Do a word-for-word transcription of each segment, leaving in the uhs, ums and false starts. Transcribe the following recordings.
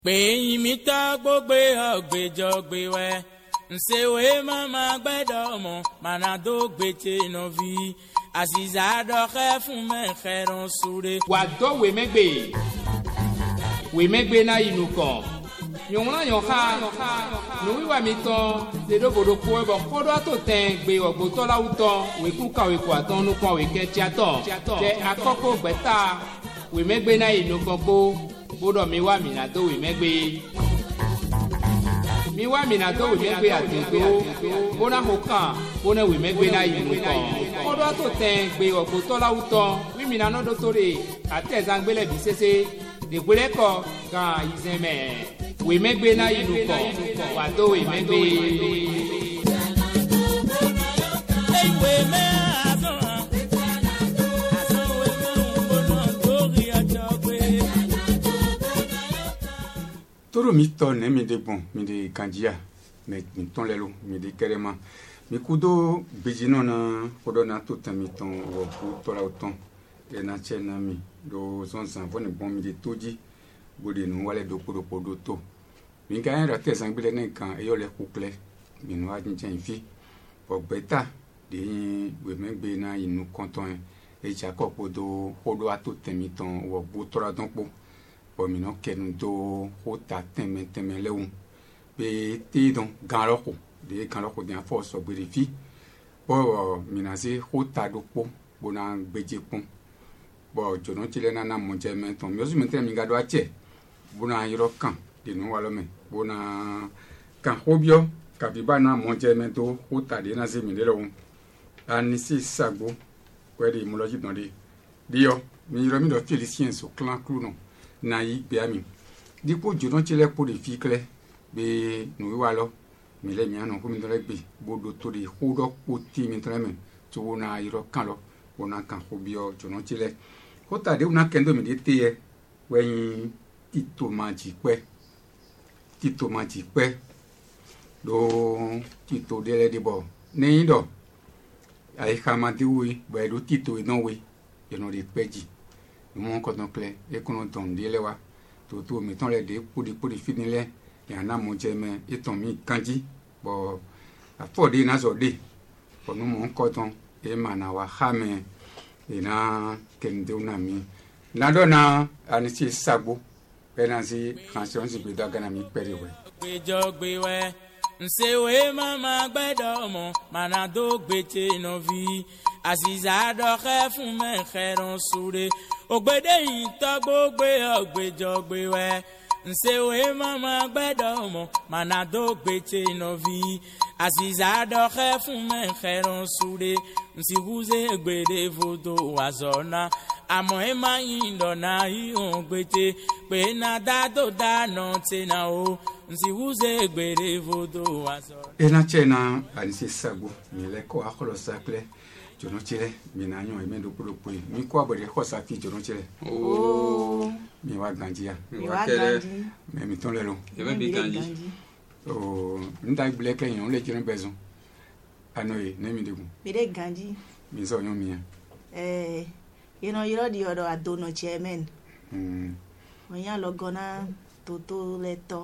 pé mi tá gbogbo ọ̀gbẹ́jọ́ gbé wẹ́ nsewe mama gbẹ́dọ̀ mọ̀ manado gbètè nọ́vi àṣìṣà dọ́kẹ́ fún mẹ́kẹ́rán súre. wà dọ́ wèmẹ́gbè wèmẹ́gbè náà inú kàn nyɔnua nyɔxa nuwiwa mi tɔn dedobodo kpo ebɔ kpɔdɔ ato tɛn gbe ɔgbotɔ la wutɔ weku ka weku atɔ nukpɔ wekɛ tiatɔ tɛ akɔkɔ gbɛta wemegbe na yi nukɔgbo bodɔ mi wa mina do wemegbe mi wa mina do wemegbe adodo bona ho kan bona wemegbe na yi nukɔ kpɔdɔ ato tɛn gbe ɔgbotɔ la wutɔ wi mina nɔdɔ to de atɛ zangbelɛ bi sese degbelɛ kɔ gan yizɛmɛ. wèmẹ́gbé náà inú kọ̀ wà tó wèmẹ́gbé. toro mi tɔ ne mi de gbɔn mi de kanjiya mɛ mi tɔn lɛ lo mi de kɛrɛma mi kudo gbedzinɔ na kɔdɔ na to tɛn mi tɔn wɔ bu tɔla tɔn ɛna tsɛ na mi do zɔnzan fɔ ne gbɔn mi de to dzi bode nu wale do kpodokpo do to mi ka yɛrɛ tɛ zangbele ne kan eyɔ lɛ kuklɛ mi nu adzɛn fi bɔgbɛta de yin wemegbe na inu kɔntɔn edza kɔkpo do kpodo ato tɛmi tɔn wɔ gbo tɔra dɔn kpo bɔn mi nɔ kɛnu do ko ta tɛmɛ tɛmɛ lɛ wu be te dɔn gan lɔ ko de gan lɔ ko de afɔ sɔgbe de fi bɔn mi na se ko ta do kpo bona gbedze kpɔn bɔn jɔnɔ tsi lɛ nana mɔdze mɛ tɔn mi ɔsi mi tɛ mi ga do atsɛ bona yɔrɔ kan de nu walɔ mɛ bona kan xobiɔ kafi ba na mɔdze mɛ to ko ta de na se mi de lɛ wo anisi sagbo wɛ de mɔlɔdzi dɔn de diyɔ mi yɔrɔ mi dɔ fili siɛn so klan klu nɔ na yi gbea mi dikpo jɔnɔ tsi lɛ kpo de fi klɛ be nu walɔ mi lɛ mia nɔ ko mi tɔ lɛ gbe bodo to de ko dɔ kpo ti mi tɔ lɛ mɛ to bona yɔrɔ kan lɔ bona kan xobiɔ jɔnɔ tsi lɛ ko ta de una kɛntɛ mi de te yɛ wɛnyi ti tomati kpɛ ti tomati kpɛ do tito de lɛ de bɔ ne yi dɔ ayi xama de woe bɔn do tito yi nɔ woe yɛnɛ de kpɛ dzi numu kɔtɔn klɛ ekɔnɔ tɔn de lɛ wa toto mi tɔn lɛ de kpodi kpodi fini lɛ yana mo dze mɛ etɔn mi kanji bɔn afɔ de na zɔ de bɔn numu kɔtɔn ema na wa xa mɛ ena kɛntew na mi nadɔ na anisi sagbo penasi kansion si gbe daga na mi pere we gbejo gbe we nsewe mama gbedo mo manado gbete novi aziza do khe fun me kheron sure ogbede yin to gbogbe ogbejo gbe we nsewe mama gbedo mo manado gbete novi aziza do khe fun me kheron sure nsi huze gbede vodo wazona àmọ́ ẹ máa yin dọ̀nà ihun gbèté pé na dádó dáná tẹ̀nà o nsì wúzẹ̀ gbèrè vodò wàzọ. ena tsɛ na anise sagbo mi lɛ kɔ akɔlɔ saklɛ jɔnɔ tsi lɛ mi na nyɔ eme dokpodokpo yi mi kɔ abɔ de xɔ safi jɔnɔ tsi lɛ. ooo mi wa ganji ya. mi wa ganji. mɛ mi tɔn lɛ lo. ebe bi ganji. ooo n ta gbilɛ kɛ yen o le jɛnɛ bɛ zɔn ano ye ne mi de kun. mi de ganji. mi sɔ nyɔ mi ya. ɛɛ yɛnɛ yɔrɔ di yɔrɔ adono tsɛ mɛn. wònya lɔ gɔna toto lɛ tɔ.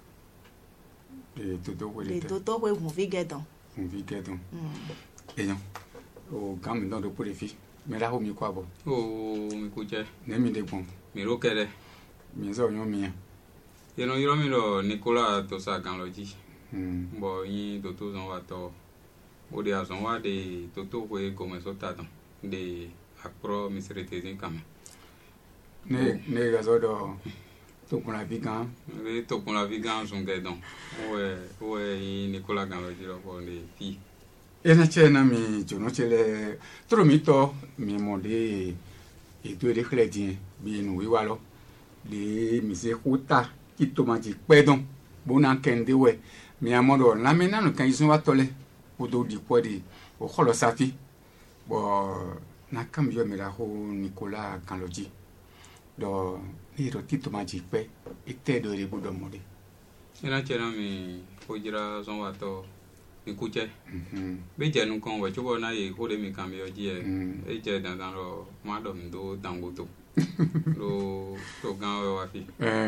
le toto ko le le tɛ. toto ko ŋuvi gɛ dɔn. ŋuvi gɛ dɔn. eyan o gan mi dɔn do ko de fi mɛ la ko mi kɔ abɔ. ooo mi ko jɛ. ne mi de gbɔn. mi ro kɛ dɛ. mi sɔ nyɔ mi ya. yɛnɛ yɔrɔ mi lɔ nikola to sa gan lɔ dzi. bɔn yin toto zɔn wa tɔ o de a zɔn wa de toto ko gɔmɛsɔ ta dɔn de akpɔrɔ misiri tezi kame. ne ne gazɔ dɔ tokuna vi gan. ne tokuna vi gan zun kɛ dɔn o yɛ o yɛ yin nikola gan lɔ dzi lɔ fɔ de fi. ena tsɛ na mi jɔnɔ tsɛ lɛ toro mi tɔ mi mɔ de edo de xlɛ diɛ bi nu wi wa lɔ de mise ko ta ki tomati kpɛ dɔn bona kɛnde wɛ mi amɔ dɔ lamɛ nanu kan yi wa tɔ lɛ o do di kɔ de o xɔlɔ safi bɔn na kam yɔ mi la ko nikola kan lɔ dzi dɔ ne yɛrɛ ti tomati kpɛ ete dɔ de bo dɔ mɔ de. ena tsɛ na mi ko dzra zɔn wa tɔ mi ku tsɛ. bí jẹ nu kan wẹ̀ tí wọ́n náà yẹ kó de mi kan mi ọjí ẹ ẹ jẹ dandan lọ má dọ̀ mi tó dango tó ló tó gan ọ wá fi.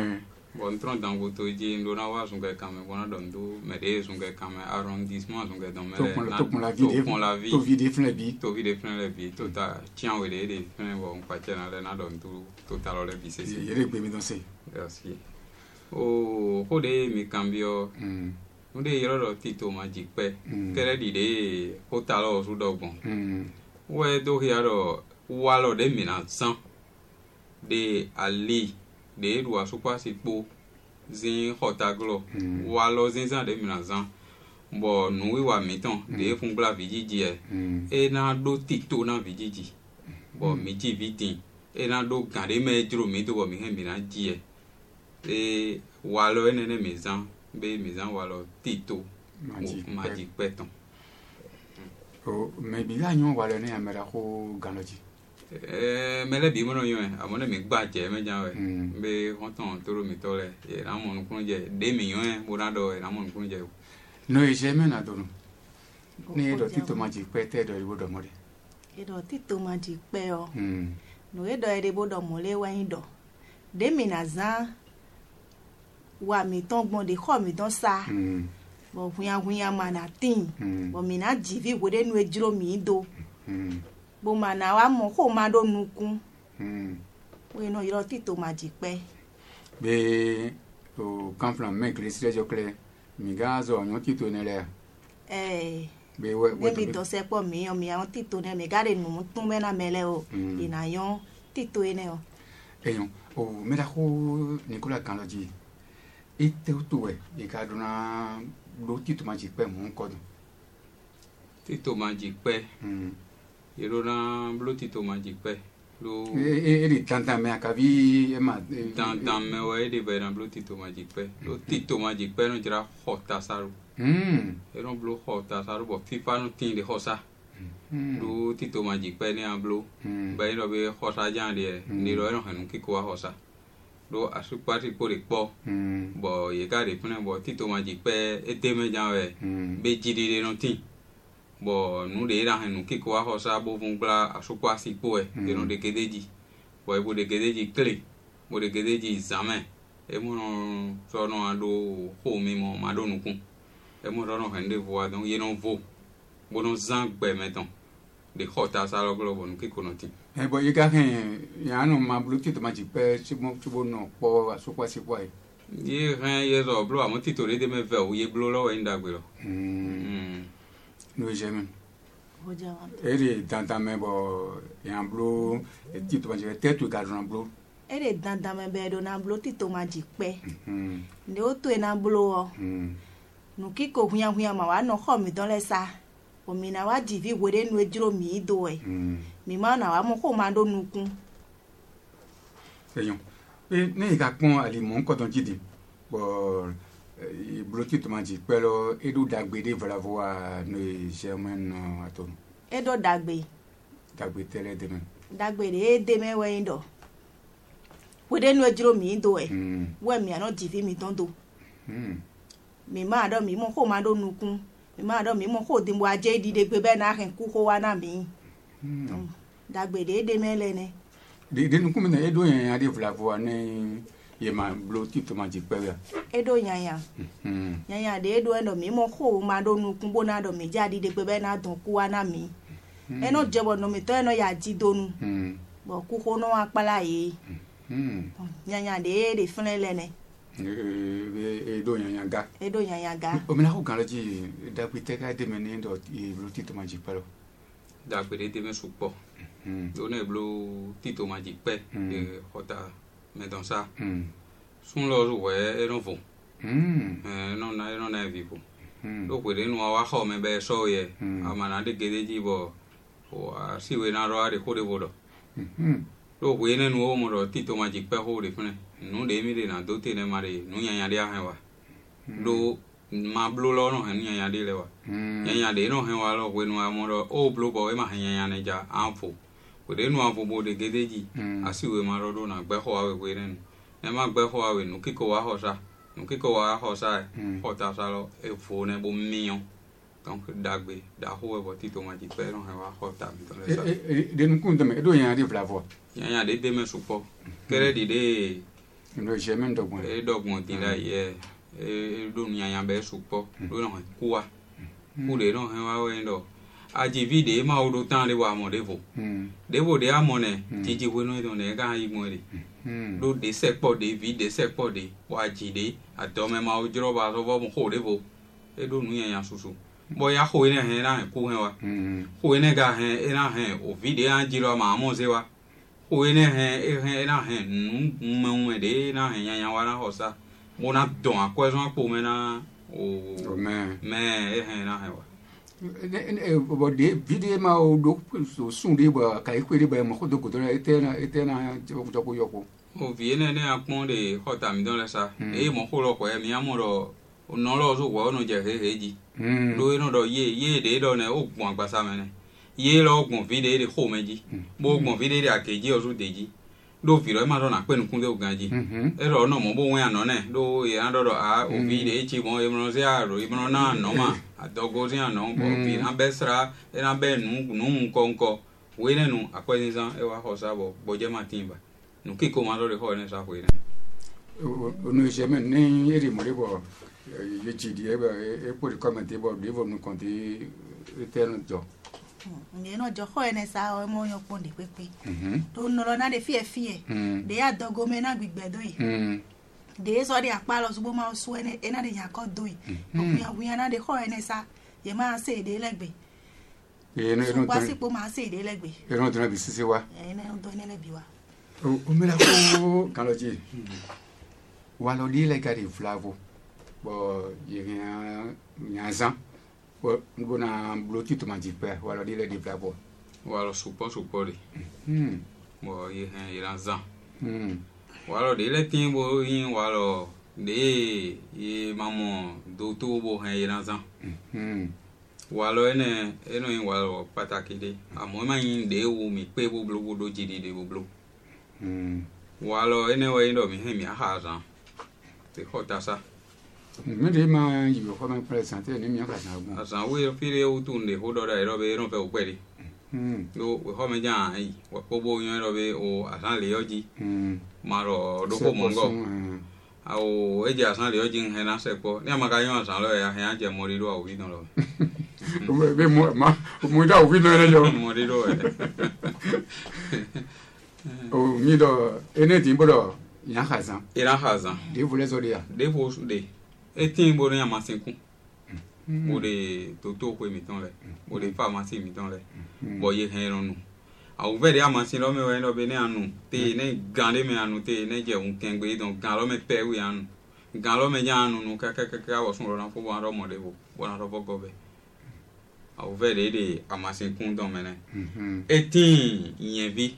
bon tron dans votre ji ndo na wa sunga kame bona don do me de sunga kame arrondissement sunga don me na to la vie to la vie to vie de fin vie to vie de fin la vie to ta tiens we de de fin bon pa tiens na don to total le vie c'est yere gbe mi don se merci o ko de mi cambio mm ndo yero do tito magic pe kere di de hotel o su dogbon mm we do hiaro walo de mina san de ali de do asupa sipo zin hotaglo walo zin zan de mina zan bo nu wi wa miton de fun bla vijiji e e na do tito na vijiji bo mi ji vidin e na do gande me juro mi do bo mi hen mina ji e e walo enene mi zan be mi zan walo tito magic peton o me bi la nyon walo ne amera ko ganoji eh me le bi mo no yon amone mi gba je me jan we be honton toro mi tole e na mo nkun je de mi yon mo na do e na mo nkun je no e je me na do no ni do tito magic pete do ibo do mo de e do tito magic pe o no e do e de bo do mo le wa yin do de mi na zan wa mi ton gbon de kho mi don sa bo hunya hunya mana tin bo mi na jivi wo de nu ejiro mi do bo mana wa mo ko ma do nukun we no iro tito magic pe be o kanflan me kle jo kle mi ga zo yon tito ne le eh be we we mi do se po mi o mi awon tito ne me ga de nu tun me na mele o ina yon tito ene o eyon o me da ko Nicolas Kanloji ite utuwe ikaduna lo tito magic pe mo nko dun tito magic pe mm ero na lo tito magic pe lo e e tantan me akavi e ma tantan me we de be na lo tito magic pe lo tito magic pe no jira hota saru mm ero blo hota saru bo fifa no tin de hosa lo tito magic pe ni amblo be no be hosa jan de ni ro no hanu ki ko hosa do asupati ko de po bo ye ka de pune bo tito magic pe eteme jan we be jidi de no tin bo nu de ra hanu ki ko hosa bo fungla asupwa si po e de no de kedeji bo e bo de kedeji kle bo de kedeji zaman e mo no so no ado ho mi mo ma do nukun e mo ro no hande vo adon ye no vo bo no zan gbe meton de hota sa lo glo bo nu ki ko no tin e bo ye ka hen ya no ma blu tito magic pe si mo tubo no po asupwa si po e ye ran ye zo blo amo tito de me ve o ye blo lo e ndagbe lo mm no jamais o ja wa ere tantan me bo yan blu tito magic tetu ga ron blu ere dandan me be do na blo tito magic pe nde o to e na blo o nu ki ko hunya hunya ma wa no kho mi don le sa o mi na wa jivi wo de nu ejiro mi do e mi ma na wa mo ko ma do nukun eyon e ne ka pon ali mo nko don jidi bo e blo tito magic pe lo edu dagbe de vola voa no germain no ato e do dagbe dagbe tele de men dagbe de de me we ndo wo de nu ejiro mi do e we mi ano jivi mi don do mi ma do mi mo ko ma do nukun mi ma do mi mo ko dimbo aje di de gbe be na hen ku ko wa na mi dagbe de de me le ne de de nukun me edo yan ade vola voa ne ye ma blo tito magic pe ya edo yanya yanya de edo endo mi mo ko ma do nukun bo na do mi ja di de gbe be na don ku wa na mi eno jebo no mi to eno ya ji donu bo ku ko no apala yi yanya de de fun le ne e do yan ga e do yan ga o me na ko Kanloji da pite ka de men ndo e blo tito magic palo da pe de me supo do ne blo tito magic pe de hota me dans ça son lo we e no vo eh no na no na vivo do pe de no wa ho me be so ye amana de gedeji bo o si we na ro de ko de bodo do we ne no mo ro tito magic pe ho de fune nu de mi de na do te ne mare nu nya nya de a wa do ma blo lo no nya nya de le wa nya nya de no hen wa lo we no mo ro o blo bo e ma nya nya ne ja anfo we de no anfo bo de gedeji asi we ma ro do na gbe ho wa we we ne e ma gbe ho wa we nu kiko wa ho sa nu kiko wa ho sa ho ta sa lo e fo ne bo mion donc dagbe da ho we bo tito magic pe no hen wa ho ta mi to le sa de nukun de me edo yan ade vola voa nya nya de de me supo kere di de no jamais dogbon e dogbon tin la ye e do nyanya be supo do no kuwa ku de no he wa we ndo aji vide ma o do tan le wa mo devo devo de amone tiji we no do ne ga yi mo de do de se po de vide se po de wa ji de adome ma o jro ba so bo mo ho devo e do nyanya susu bo ya ho ne he na ku he wa ho ne ga he e na he o vide an ji ro ma mo se wa ho ne he e he na he mu mu de na he nyanya wa na ho sa mo na don akwa so po me na o me me e he na he wa e bo de video ma o do so sun de ba kai kwere ba mo ko do ko do etena etena jo ko yoko o viene ne akpon de hota mi don la sa e mo ko lo ko e mi amoro o no lo so wo no je he heji do no do ye ye de do ne o gbon agbasa me ne ye lo gbon video de ho meji bo gbon video de akeji o so deji do viro e ma do na pe nkun de o ganji e ro no mo bo wen ano ne do ye an do do a o video e chi mo e mo se aro e mo na no ma adogo si ano bo vi na besra e na be nu nu nko nko we ne nu akwezi san e wa ho sa bo bo je ma timba nu ki ko ma do de ho ne sa we ne o no jamais ni eri mo de bo ye chi di e ba e po comment bo de bo nu konti eternal jo nge no jo ho ene sa o mo yo ponde pepe to no lo na de fie fie de adogo me na gbigbe do yi de so de apa lo subo ma so ene ena de yakọ do yi oya wi na de ho ene sa ye ma se de legbe e no no so po ma se de legbe e no tuna bi sisi wa e ne do ne le bi wa o me la ko kan lo ji wa lo di le ka di flavo bo ye nya zan bo bo na bloki to ma di pe wa lo di le di flavo wa lo supo supo de hmm bo ye he ye zan hmm walo de le tin bo yin walo de ye mamo do to bo he yin zan hmm walo ene eno yin walo pataki de amo ma yin de wo mi pe bo blo do jidi de bo blo hmm walo ene wa yin do mi he mi ha zan te hota sa me de ma yi ko ma presenter ni mi ka sa bon azan we fire o tunde ho do da ro be ro fe o pe hmm do we ho me jan ai wa ko bo yin ro be o azan le yoji hmm maro do ko mongo au eje asan le yoji he na se ko ni amaka yon asan lo ya he anje mori do o wi don lo be mo ma mo da o vi no le yo mori do e o mi do ene tin bo do ya hazan ira hazan de vole zo de ya de vo de etin bo ni amasin kun o de to to ko mi ton le o de pharmacy mi ton le bo ye he ron nu au vede amasin lo me we no be ni anu te ne gande me anu te ne je un kengbe don gan lo me pe wi anu gan lo me ja anu nu ka ka ka wo sun ro na fo bo ro mo de bo bo na ro bo go be au vede de amasin kun don me ne etin yen vi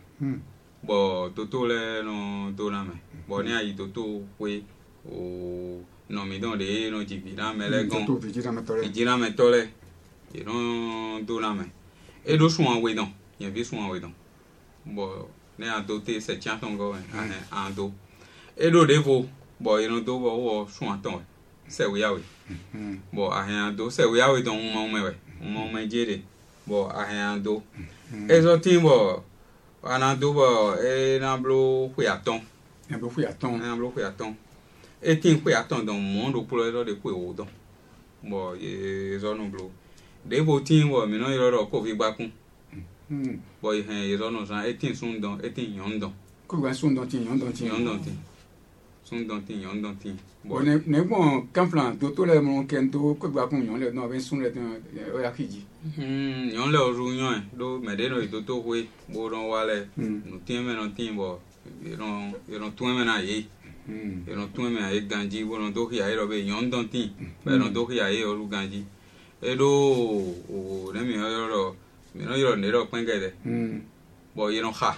bo to to le no to na me bo ni ayi to to we o no mi don de no ji bi na me le gon to vi ji na me tole ji na me tole e no to na me e do sun we don yen vi sun we don bo ne a to te se chan ton go en an do e do de vo bo e no do bo wo sun ton se we ya we bo a hen do se we ya we don mo me we mo me jere bo a hen do e so tin bo ana do bo e na blo ku ya ton e blo ku ya ton na blo ku ya ton e tin ku ya ton don mo do pulo do de ku o don bo e zo no blo de bo tin bo mi no ro ro ko fi gba kun bo e hen e zo no san e tin sun don e tin yon don ko gba sun don tin yon don tin yon don tin sun don tin yon don tin bo ne ne bon kan flan do to le mo ken do ko gba kun yon le no be sun le tin o ya kiji hmm yon le o ru yon do me de no do to we bo don wale no tin me no tin bo e no e no tun me na ye e no tun me e ganji bo no do ki ayi ro be yon don tin be no do ki ayi o ru ganji e do o ne mi yo ro mi no yo ne ro pen gede bo ye no ha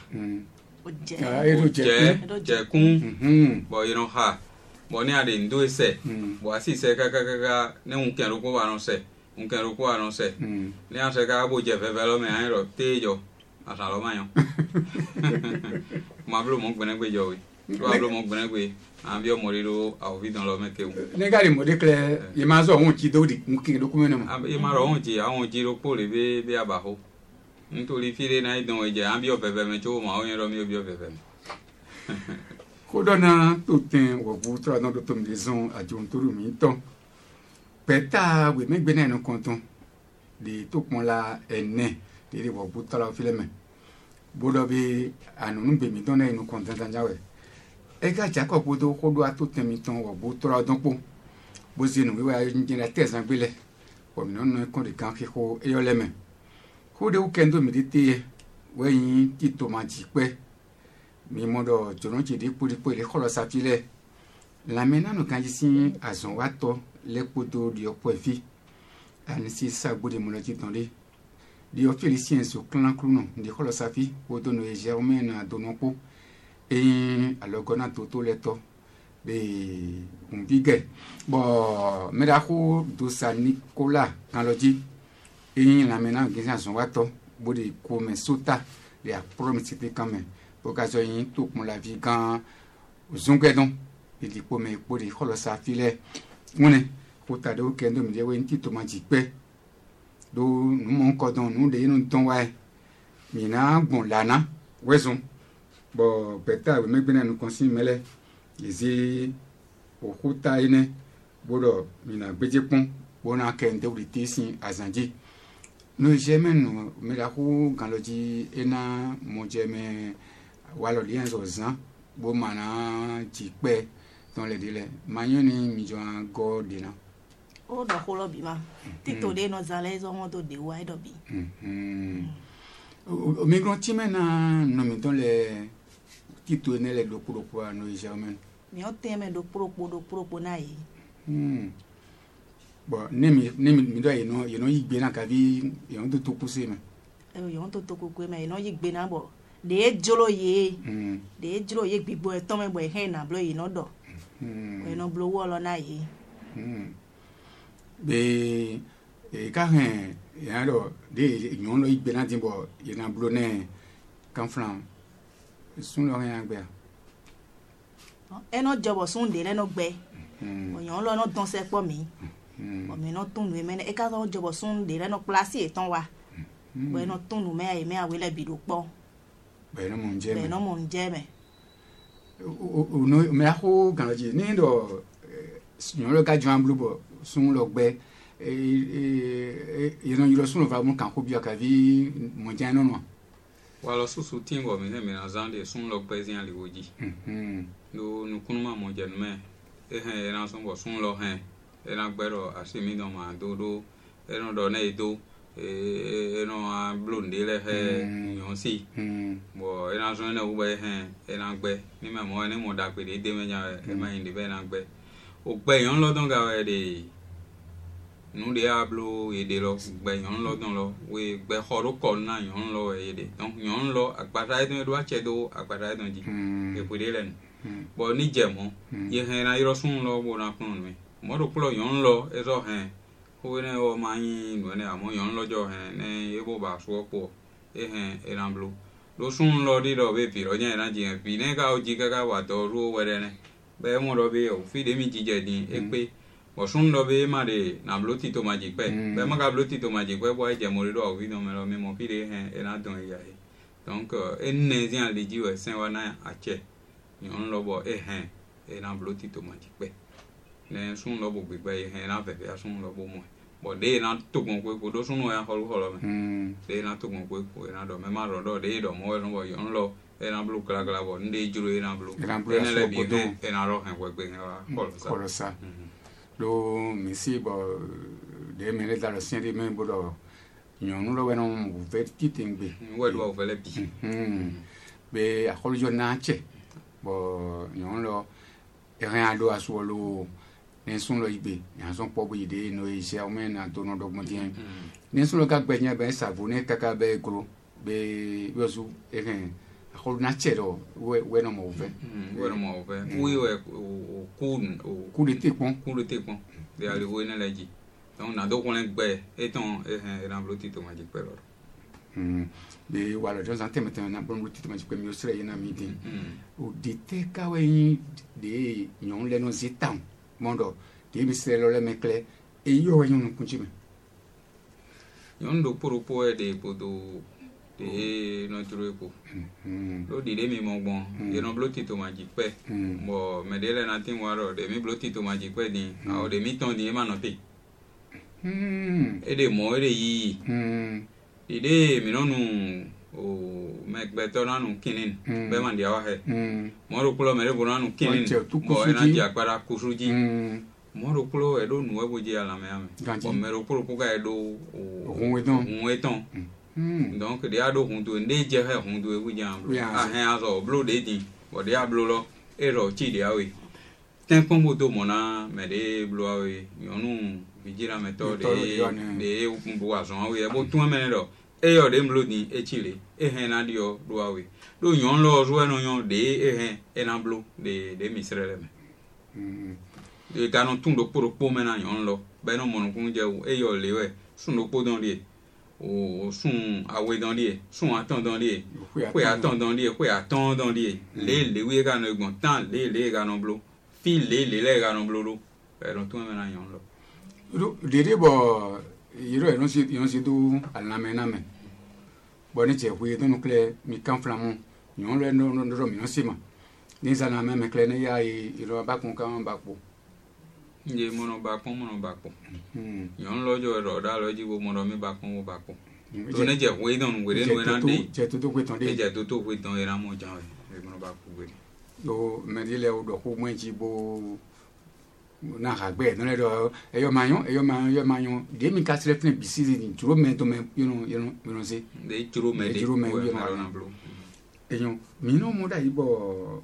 ah e do je je kun bo ye no ha bo ni ade ndo ese bo asi se ka ka ka ne un ken ro ko wa no se un ken ro ko wa no se ni a se ka bo je fe fe lo me ayi ro te yo asa lo ma yo ma blo mo gbene gbe yo wi wa blo mo gbene gbe an bi o mori ro a o vi don lo me ke wu ne ga ri mo de kle ye ma zo won ji do di mu kin do ku me no ma e ma ro won ji awon ji ro po le be be abaho nítorí fire na idon eje an bi o fefe me cho ma o yin ro mi o bi o fefe me Kodona tutin wobu tra no do tum dizon adjun turu mi ton. Peta we me gbene no konton. De to pon la ene de wobu tra fileme. Bodo be anu nu be mi ton na no kontan tanjawe. E ga jako bodo kodo atutin mi ton wobu tra don po. Bo zinu we wa njina tezan gbele. O mi no no kon de kan ki ko eyoleme. Ko de ukendo mi dite we yin ti to ma ji pe. Mi modo jono ti di puri puri kholo sapile la mena no kanjisi azon wato le podo di opofi anisi sagbodi mono ti tonde di ofilisien so clan cluno di kholo safi podo no germain na donoko e alogona toto leto be umbige bo merahu do sa Nicolas kanloji e la mena ngi azon wato bodi ko me sota de a promisité quand même occasion yin tout mon la vie quand zongedon il dit pour me pour il holo sa file mone ko ta do kendo mi de wen ti to ma ji pe do nu mon ko don nu de nu ton wa mi na gbon lana wezon bo peta we me gbena nu konsi mele izi o huta ine bodo mi na gbeje pon bona kende uri tisi azanji no jeme no me la ku ganloji ena mo jeme walo lien zo zan bo mana ji pe ton le dile manyoni mi jo go dina o do holo bi ma tito de no zale zo mo do de wai do bi mhm o mi gron ti mena no mi don le tito ne le do pro kwa no jamen mi o teme do pro po do pro po na yi mhm bo ne mi ne mi do yi no yi no yi gbe na ka bi yi on to to puse me e yo on to to ko me no yi gbe na bo de jolo ye mm. de jolo ye gbigbo e ton me bo he na blo yi no do mm. we no blo wo lo na yi mm. be e ka hen ya do de nyon lo igbe na tin bo ye na blo ne kan fran sun lo hen agbe e no jobo sun de le no gbe mm. o yon lo no don se po mi mm. o mi no tun nu me e ka so jobo sun de le no place e ton wa mm. we no tun nu me ai me awe le bi do po beno mon jeme beno mon jeme o no me aho ganji ni do sinyo lo ka jan blu bo sun lo gbe e e e no yiro sun lo va mo kan ko bi aka vi mo jan no no walo susu tingo me me na zande sun lo gbe zin ali woji mhm no no kunuma mo jan me e he na sun bo sun lo he e na gbero asimi do ma do do e no do na e do e no a blonde le he yon si bo e na so na ugbe he e na gbe ni me mo ni mo da pe de de me nya e ma yin de be na gbe o gbe yon lo don ga we de nu de ablo e de lo gbe yon lo don lo we gbe horo ko na yon lo e de don yon lo agbara e do a che do agbara e don ji e pu de len bo ni je mo ye he na iro sun lo bo na kun mi mo do pulo yon lo e so he ko ne o mani no ne amo yon lo jo he ne e bo ba so po e he e ran blu lo sun lo di do be pi ro nya na ji pi ne ka o ji ka ka wa do ru we ne be mo do be o fi de mi ji je din e pe o sun lo be ma de na blu ti to ma ji pe be ma ka blu ti to ma ji pe bo e je mo ri do o vi do me lo me mo fi de he e na don ya e donc e ne zi an le ji we sen wa na a che yon lo bo e he e na blu ti to ma ji pe ne sun lo bo gbe e he na fe fe sun lo bo mo bo de na to gon ko do sun ya hol hol me de na to gon ko ko na do me ma ro do de do mo no bo yon lo e na blu kla kla bo nde juro e na blu e na le bi e na ro han ko gbe wa hol sa hol sa lo mi si bo de me le da lo sien de me bo do yon lo we no mo ve ti tingbe we do ve le bi be a hol jo na che bo yon lo e ran do aso lo ne sun lo ibe ya son po bo ide no ise o me na to no do mo tin ne sun lo ka gbe nya be sa vo ne kaka be gro be yo su e ran a hol na che do we we no mo ve we no mo ve we we o kun o ku de te pon ku de te pon de ali wo ne leji donc na do ko len gbe e ton e ran e ran blo ti to ma ji pe lo mm be wala jo zante meten na bon ti to ma ji pe mi o sre na mi din o de te ka we de yon le no zitam mondo de mi se lo le mekle e yo we yon kunchi me yon do poro po e de podo de no tro ko lo di de mi mo gbon ye no bloti to ma ji pe bo me de le na tin waro de mi bloti to ma ji pe din a o de mi ton di ma no te e de mo e de yi ide mi no nu o me gbeto na nu kinin be man dia wa he mo ro kulo me re bo na nu kinin bo e na ji akpara kusuji mo ro kulo e do nu e bo ji ala me ame bo me ro kulo ku ga e do o hun eton donc dia do hun do ne je he hun do e bu jam a he a so blo de din bo dia blo lo e ro chi dia we ten pon bo do mo na me de blo we yo nu bijira me to de de u bu wa so we e bo tun me ro e yo de mlo ni e chile e he na dio do awe do yon lo zo no yon de e he e na blo de de misrele me mm de ganon tun do poro po me na yon lo be no mo kun je e yo lewe sun do po don die o sun awe don die sun atan don die kwe atan don die kwe atan don die le le we ga no gbon tan le le ga no blo fi le le le ga no blo do e don tun me na yon lo de de bo yiro e no si yon si do alna me na me boni je hu do nukle mi kan flamu yon le no no ro mi no sima ni za na me me kle ne ya iro ba kun kan ba po nje mono ba kon mono ba po yon lo jo ro da lo ji bo mono mi ba kon wo ba po to ne je hu do nu we de no na de je to to kwe ton de je to to kwe ton era mo jan we mono ba po we do me di le o do ko mo ji bo na hagbe no le do e yo mayon e yo mayon yo mayon de mi ka sele fne bisi ni turo me to me you know you know you know say de turo me de turo me yo na blo e yo mi no mo da ibo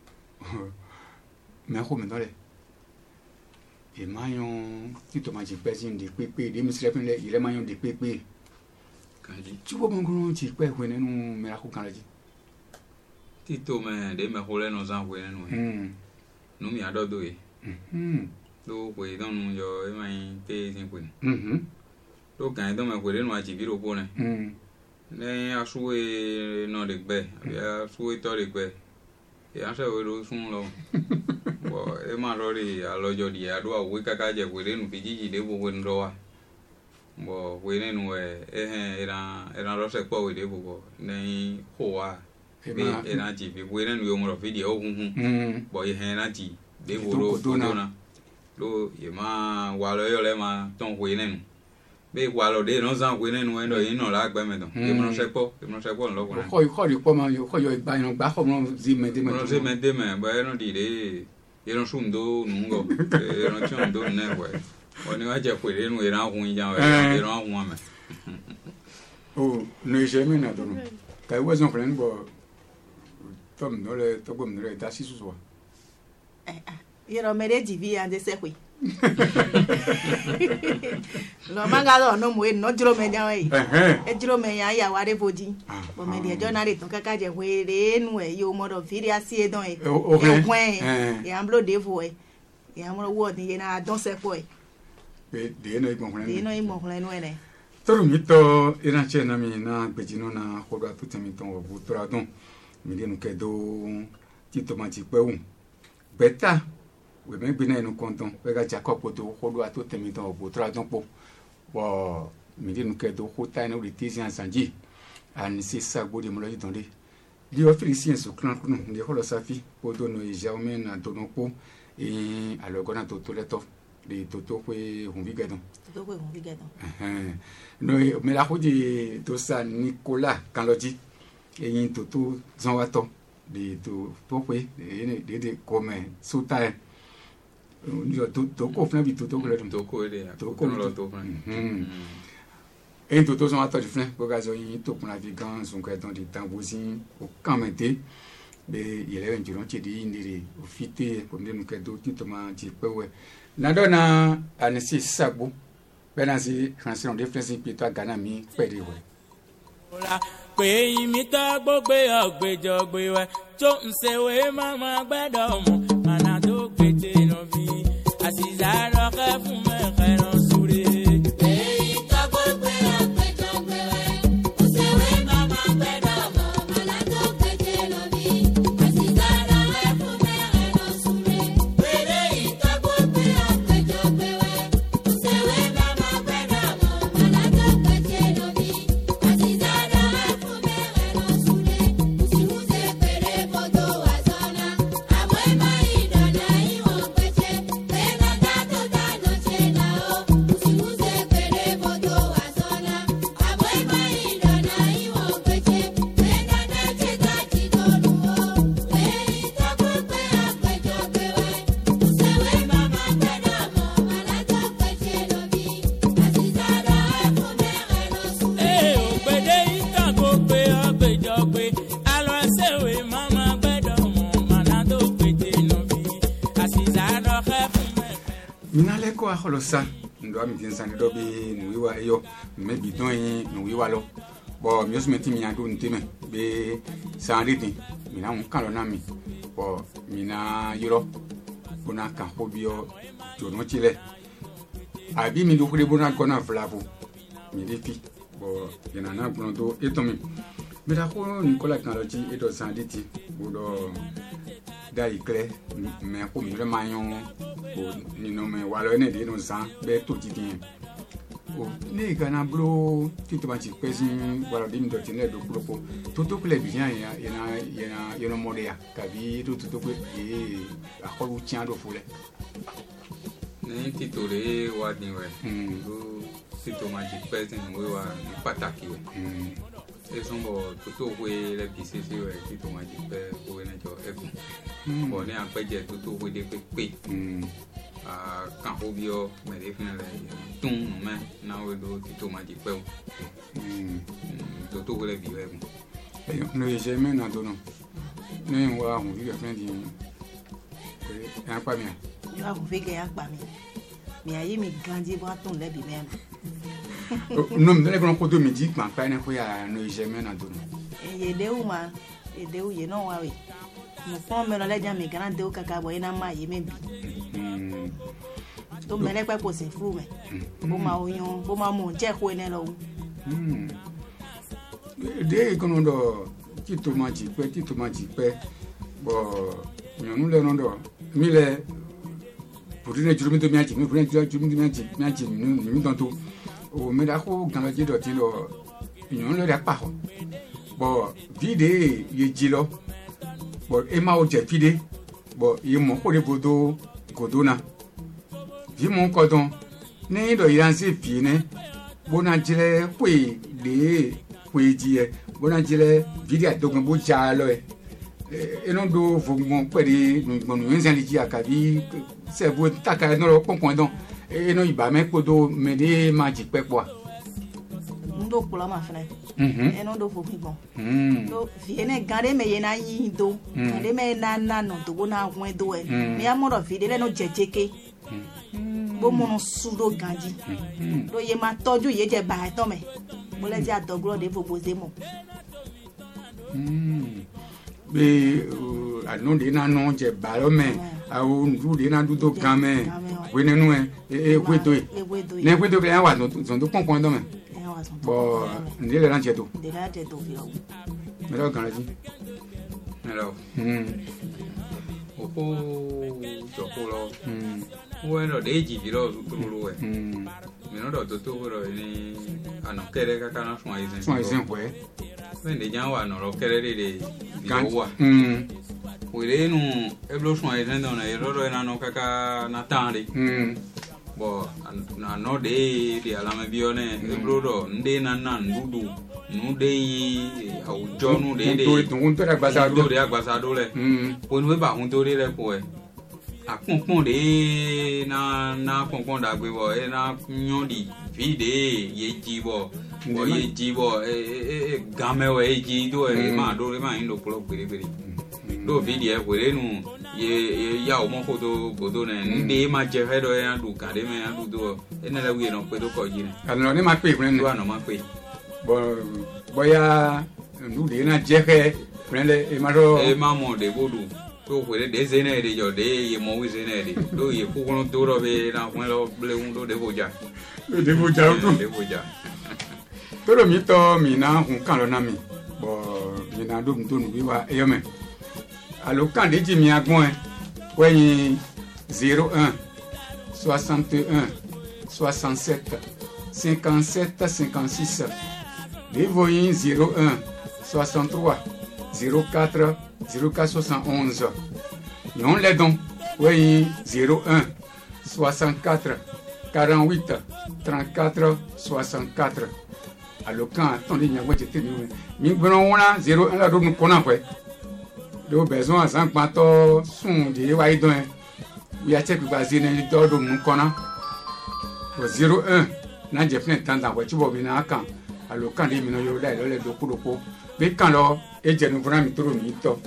me ko me dole e mayon ti to ma ji pesin de pepe de mi sele fne ile mayon de pepe kanji ti wo mo gro ti pe ko nenu me la ko kan la ji ti to me de me ho le no zan we nenu mm no mi adodo e mhm do we don nu yo e mai te sin kun mhm do kan do me we no aji biro ko ne mhm ne asuwe no de gbe ya asuwe to de gbe ya se we do sun lo bo e ma ro ri alojo di adu awe kaka je we nu bijiji de bo we ndo wa bo we ne nu e e era era ro se po we de bo ne ho wa be era ji bi we ne nu yo mo ro video hun hun bo e he na ji de bolo dona lo ye ma wa lo yo le ma ton we nenu be wa lo de no san we nenu endo yin no la gbe me don e mo se po e mo se po lo ko ko ko ri po ma yo ko yo ba no ba ko no zi me de me no zi me de me ba no di de ye no sum do nungo e no chon do ne we oni wa je we nu era hun jan we e no hun me o no je me na do no kai wa zon fren bo tom no le to bom no le da si su so yero mere jivi ande sekwe lo magalo no mo no jiro me jan e e jiro me yan ya ware boji bo me de jona re ton kaka je were nu e yo mo do firi asi e don e e gwen e amblo de vo e e amro wo ni ye na don sekwe be de no igbon de no imo hlen no ene toro mi to ina che na mi na gbejino na hodo atuti mi ton wo tora don mi de nu ke do ti tomati pe un beta we me gbina enu konton we ga jacob to hodo ato temi ton obo tra don po wo mi de nu ke do hota na uritizi ansanji ani si sa gbodi mo lo yi donde li officien so clan kunu de holo safi podo no ijaume na dono po e alogona to to leto de toto kwe hunvigadon toto kwe hunvigadon eh no me la hodi to sa Nicolas Kanloji e yin toto zanwato de to to kwe de de comme suta yo to to ko fna bi to to ko le to ko de to ko lo to fna mhm e to to zanwato de fna ko ga zo yin to kun la vi gan sun ko don de tambozin o kamete be yele njiro ti di ndiri o fite ko ndenu ke do ti to ma ti pewe na dona anisi sagbo benasi transition de flexion pito Ghana mi pede we ola pe imita gbogbe ogbejo gbe we to nse we mama gbedo mo mana do gbete no vi asiza ro ke fun me ke no sure pe ita gbogbe ogbejo gbe we nse we mama gbedo mo mana do gbete no vi asiza ro ke fun me ke no sure pe ita gbogbe ogbejo gbe we nse we mama gbedo mo mana do gbete no vi asiza ro ke fun me mina le ko aholo sa ndo mi tin san do be nu wiwa eyo me bi don yin nu wiwa lo bo mi osme ti mi ando ntime be san ri tin mina un kan lo na mi bo mina yoro bona kan ko bio to no chile abi mi do kure bona ko na flavo mi defi bo yana na pronto etomi mi da ko Nicolas Kanloji edo san diti bo do dai clé mais ko mi le mayon bo ni no me walo ne de no san be to ti tin o ne kana blo ti to ba ti pesi wala dim do ti ne do propo to to clé bien ya yana yana yana modia ka bi to to ko e a ko lu tian do fule ní títòrè wá ní wẹ̀ ló títò máa jí pẹ́ tí ìwé wa ní pàtàkì wẹ̀ ẹ súnbọ̀ tó tó wé lẹ́bi ṣíṣe wẹ̀ títò máa jí pẹ́ owó ẹnẹjọ ẹ̀gùn bọ̀ ní àpẹjẹ tó tó wé dé pépé kàn ó bí ọ mẹ̀lẹ́ fi hàn rẹ̀ tún nù mẹ́ náà wé ló títò máa jí pẹ́ o tó tó wé lẹ́bi ẹ̀gùn. ẹ̀yọ́ ní ìṣe mẹ́rin àdó náà ní ìwà àwọn òbí rẹ̀ fẹ́ẹ́ di ẹ̀ apá mi à. Yo a vu que ya pa mi. Mi ayi mi grandi bo aton le bi même. Non, me le grand côté me dit que ma peine ko ya no jamais na do. E ye de u ma, e de u ye no wa we. Mo fon me no le jan mi grandi o kaka bo ina ma ye me bi. Mm. To me le pe ko se fru me. Bo ma oyon, bo ma mo je ko ene lo. Mm. De kono do ki to ma ji pe, ki to ma ji pe. Bo nyonu le no do. Mi le pour une journée de miaji mi pour une journée de miaji miaji mi mi tonto o me da ko gan loje do tin lo yon lo da pa ho bo vide ye ji lo bo e ma o je vide bo ye mo ko le bodo godona vi mo ko don ni do yan se fi ne bo na jile pe de pe ji e bo na jile vide adogun bo ja lo e eno do fogmon pe de gbonu yen san li ji akabi se bo taka no ponpon don eno iba me kodo me de magic pe po ndo kula ma fene eno do fogmon do viene gare me yena yin do gare me na na no do bona won do e me amoro vide le no jejeke bo mo no sudo ganji do ye ma toju ye je ba to me mo le je adogro de fogboze mo be anu de na no je ba lo me awu ndu de na du to kan me we nenu e e kweto e ne kweto ke wa so so to ponpon do me bo ndi le ran je to de la je to fi o me lo kan la ji me lo mm o ko to ko lo mm wo no de ji bi lo tu lu e mm me no do to to ro ni ana kere ka kana so ai zen so ai zen we wende jan wa no lo kere de de wa mm wele nu eblo so ai zen do na ro ro na no kaka na tande mm bo na no de de ala me bio ne eblo do nde na na ndudu nu de au jonu de de to to to agbasa do de agbasa do le mm po nu ba hun to de le po e aponpon de na na ponpon da gbe bo e na nyon di vide ye ji bo bo ye ji bo e e game we ji do e ma do le ma ndo polo pere pere do vide e wele nu ye ya o mo ko do godo ne nde ma je he do ya du ka de me ya du do e na le wi no pe do ko ji ne ano ni ma pe fun do ano ma pe bo boya nu de na je he fun le e ma ro e ma mo de bodu to wele de zene de jo de ye mo wi zene de do ye ku ko do ro be na won lo ble un do de boja de boja o de boja toro mi to mi na hun kan lo na mi bo mi na do mi to nu bi wa eyo me alo kan de ji mi agbon e weyin zero un soixante et un soixante-sept cinquante-sept cinquante-six de voyin zero un soixante-trois zéro quatre zéro quatre soixante-onze non les dons weyin zero un soixante-quatre quarante-huit trente-quatre soixante-quatre alo kan ton de nyagwa te mi mi gbon wona zero un la do nu kona kwe do besoin azan gbato sun de wa idon e wi a check gba zine do do nu kona o zero un na je flen tan dan we ti bo bi na kan alo kan de mi no yo dai lo le do kudopo be kan lo e je nu funa mi toro mi to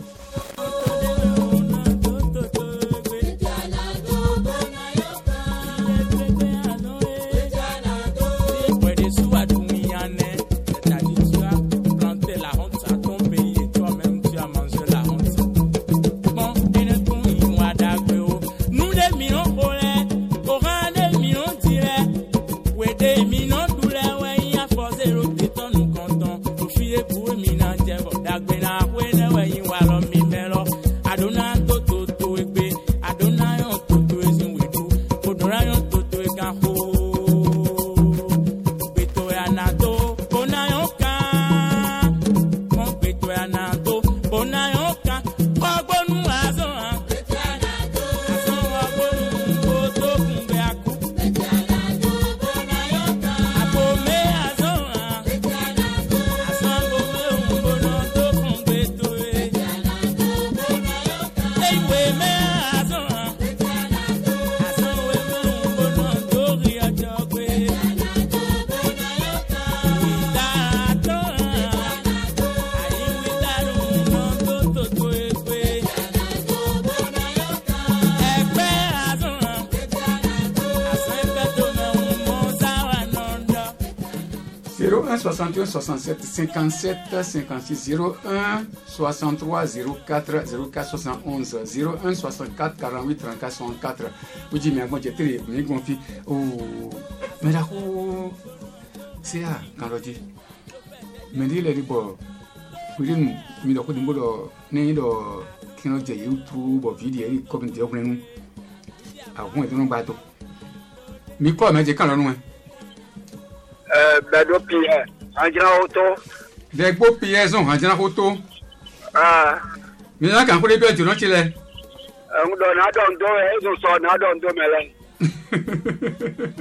zéro un soixante et un soixante-sept cinquante-sept cinquante-six zéro un soixante-trois zéro quatre zéro quatre soixante et onze zéro un soixante-quatre quarante-huit trente-quatre soixante-quatre. Vous dites, mais avant, j'ai très bien gonflé. Oh, mais là, c'est là, quand on dit. Mais il est bon. Vous dites, mais là, vous dites, qui nous dit YouTube, vidéo, comme dit, vous nous. Ah, vous êtes dans le bateau. Mais quoi, mais j'ai quand on Euh, Bedo Pierre, Angela Auto. Des beaux pièces, Angela Auto. Ah. Mais là, quand vous les bêtes, tu n'as pas l'air. On donne à don do, et nous sommes à don do melon.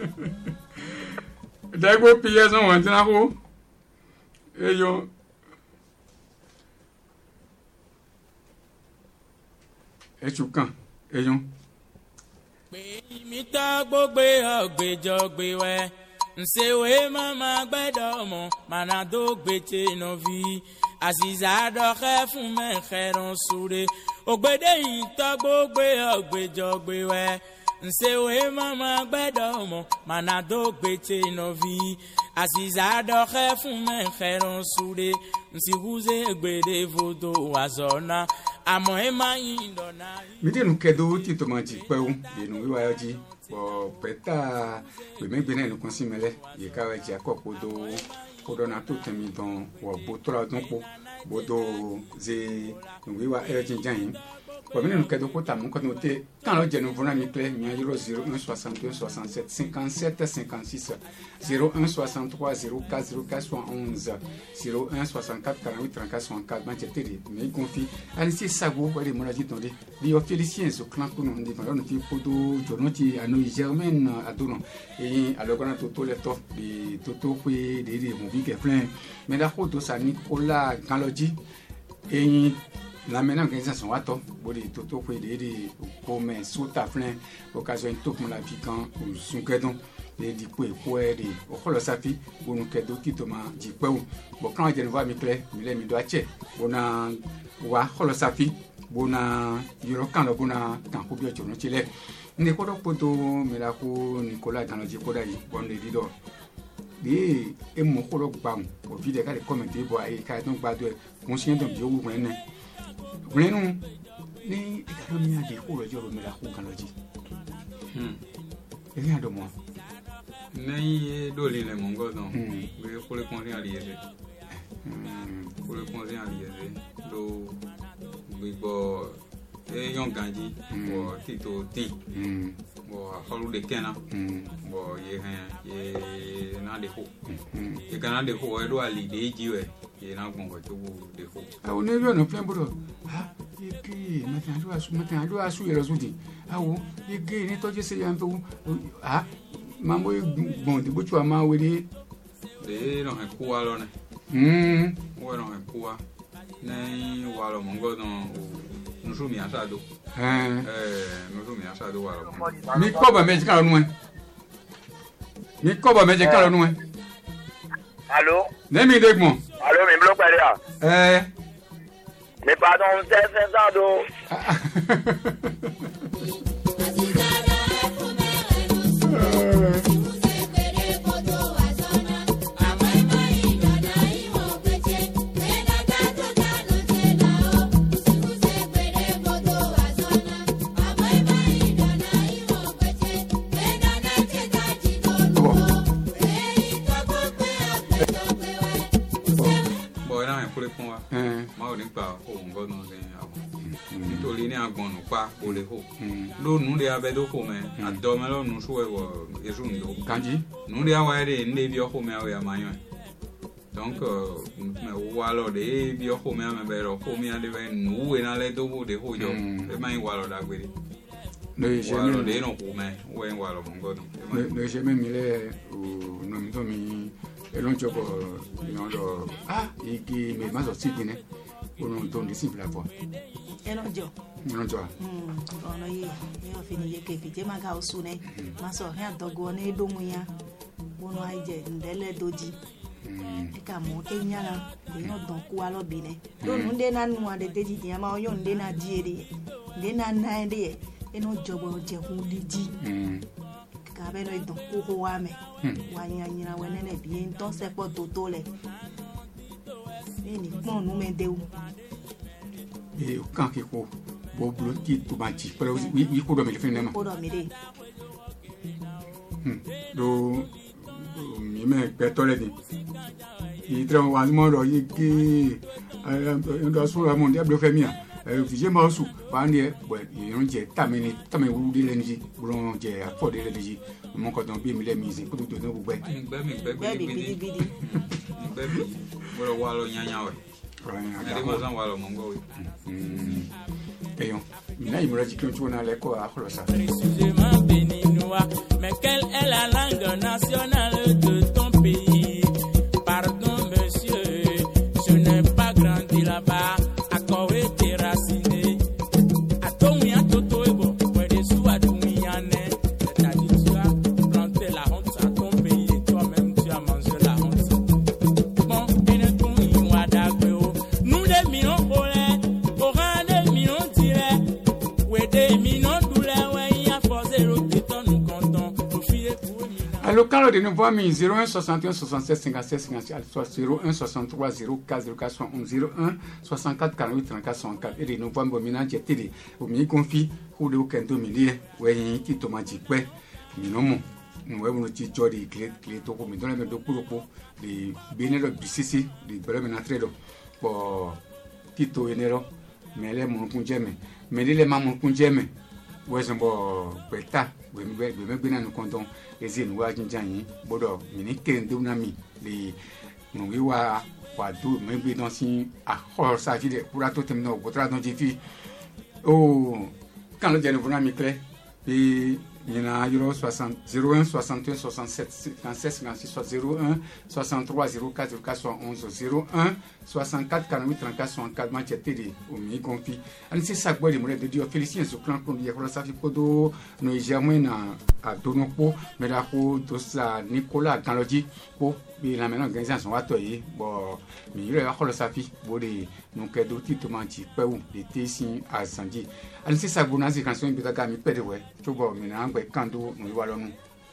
Des beaux pièces, Angela Auto. Et yo. Et tu quand? Et yo. Mi ta gbogbo ọgbẹjọ gbé wẹ nsewe mama gbẹdọ mọ mana do gbètè nọvi àṣìṣà dọkẹ fún mẹkẹrùn súre ògbédè yìí tọ gbogbo ọgbẹjọ gbé wẹ nsewe mama gbẹdọ mọ mana do gbètè nọvi àṣìṣà dọkẹ fún mẹkẹrùn súre nsìkúzẹ gbèdè fòtò wàzọnà àmọ ẹ máa yín dọ̀nà. Mi dé nu kẹ́dọ̀ tí tomati pẹ́ o dènù wíwá yọ jí bọ̀ pẹ́tà gbèmẹ́gbẹ́ náà nìkan sí mẹ́lẹ́ yìí ká wáyé jẹ́ àkọ́kọ́ do kódó náà tó tẹ̀mí dán wọ̀ bó tóra dún pọ̀ bó do zé wíwá ẹ̀ jíjà yìí bọ̀ mi dé nu kẹ́dọ̀ kó tàmú kọ́tún tẹ kàn lọ́ jẹ̀nu fúnra mi kílẹ̀ mi yẹrọ zéro un soixante un soixante sept cinquante sept cinquante six zéro un soixante trois zéro quatre zéro quatre soixante onze zéro un soixante quatre quarante-huit trente-quatre soixante-quatre banchette de mi gonfi anisi sago wale mona ji tonde di o félicien so clan kuno ndi fa no ti podo jonoti anu germaine adono e alogona toto le top di toto kwe de de mon big plein mais la photo ça Nicolas Galoji e la maintenant organisation wato bodi toto kwe de de comme sota plein occasion tout mon la piquant ou son kedon de di kwe kwe de o kholo safi bonu kedo kitoma di kwe bo kan je voir mi clé mi le mi do ache bona wa kholo safi bona yoro kan lo bona kan ko bi o jono chile ne ko do poto mi la ko Nicolas Galoji ko dai bonde di do de e mo ko lo gba o video ka le commenter bo ai ka don gba do conscient don bi o wu ne Bueno, ni economía de juro yo me la jugan allí. Hmm. Es ya domo. Nei doli le mongo no. Be ko le konri ali ese. Hmm. Ko le konri ali ese. Do gbo e yon ganji bo tito ti. Hmm. Bo halu de kena. Hmm. Bo ye han ye na de ho. Hmm. Ye kana de ho e do ali de jiwe. Ye na gongo to de ho. Ah on est no plein bodo. Ah, igi maintenant do asu maintenant do asu yero sudi. Ah wo igi ni to je se yan to ah mambo bon de bochu ama we de de no he kuwa lo ne. Hmm. Wo no he kuwa. Nei wa lo mongo no nusumi asado. Eh. Eh, nusumi asado wa lo. Mi ko ba me jika nu e. Mi ko ba me jika nu e. Allô? Ne mi de gbon. Allô, mi bloque pas là. Eh. Mais pardon, c'est c'est ça do. Nítorí ní agbọ̀nù pa olè hò lónìí lè abẹ́ tó kò mẹ́ àdọ́mẹ́ lọ́nù sún ẹ̀wọ̀ èso ńlò Kanji. nù lè àwọn ẹ̀rẹ́ ní bí ọkọ̀ mẹ́ àwọn ẹ̀yà máa yàn ẹ̀ donc mẹ́ wà lọ dé bí ọkọ̀ mẹ́ àmẹ́ bẹ̀rẹ̀ ọkọ̀ mẹ́ àdé bẹ́ẹ̀ nù wẹ̀ náà lẹ́ tó bó de hò jọ ẹ̀ máa ń wà lọ dàgbére wà lọ dé nù kò mẹ́ wẹ̀ ń wà lọ mọ̀ ngọ́dọ̀. Le chemin milé ou non mi to mi elon choko non do ah igi me ma so si bine o non to ndi si bla fo Eno jo. non to Hmm. Ono ye. Yo fini ye ke fije ma ga osu ne. Ma so he adogo ne domu ya. Wono aije ndele doji. E ka mo ke nyana. De no don ku alo bine. Do nu de na nu ade deji di ma o yo nde na di ere. De na na ede. Eno jobo je hu di ji. hmm Ka abe no don ko wa me wa yin yin we nene bi en ton se po to to le ni pon nu me de o e o kan ke ko bo blo ti to ba ti pero wi ko do me fin na ko do me de do mi me pe to le ni i tra wa mo ro yi ki eh ndo so la mo dia blo fe mi eh fi ma su ba ni e bo irun je ta mi ni ta mi wu de le ni bro je afo de le ni mo ko don bi mi le mi si ko do do gbogbo e gbe mi gbe gbe bidi bidi gbe mi bro wa lo nyanya we ade mo san wa lo mo ngo we eyon mi na imra ji ko na le ko a kholo sa précisément béninois mais quelle est la langue nationale de ton pays? Pardon monsieur, je n'ai pas grandi là-bas. À quoi t'es raciné? À ton mien toto et bon, ouais des sous à ton miané. C'est-à-dire tu as planté la honte à ton pays et toi-même tu as mangé la honte. Bon, et ne ton inoua d'agro. Nous des millions volés, au rang des millions tirés. Ouais des millions douleurs, ouais il y a forcé l'autre nous comptons. Au filet pour une. Alors, quand de nous voit mi zéro un soixante et un soixante-sept cinquante-sept cinquante-sept, soit zéro un soixante-trois zéro quatre zéro quatre soixante-onze zéro un soixante-quatre quarante-huit trente-quatre soixante-quatre et de nous voit bomina jetté au mi confi ou de aucun dominier ouais qui tomati pe mi no mo nous avons ti jodi clé clé to ko mi don le do ko ko de benelo bisisi de bele menatrelo po tito enero mele mo kun jeme mele ma mo kun jeme ouais c'est bon peta we me me bina no konton ezin wa jinjan yin bodo mi ni ken do na mi le no wi wa wa do me bi don sin a hor sa fi de pura to tem no botra don ji fi o kan lo je no na mi clé et il y a zéro un soixante et un soixante-sept cinquante-sept cinquante-six soit zéro un soixante-trois zéro quatre zéro quatre soixante-onze zéro un soixante-quatre quarante-huit trente-quatre soixante-quatre manchete au mi confi ani c'est ça quoi de mo de Dieu féliciter ce clan qu'on y a pour ça fi kodo no jamais na a donopo mais la ko to sa Nicolas Kanloji ko bi la maintenant gagnant son atoyi bon mi il a ko sa fi bo de no ke do ti to manchi pe u de tesin a sanji ani c'est ça bona c'est canson bi ta ga mi pede we to bo mi na ngbe kando no wa lonu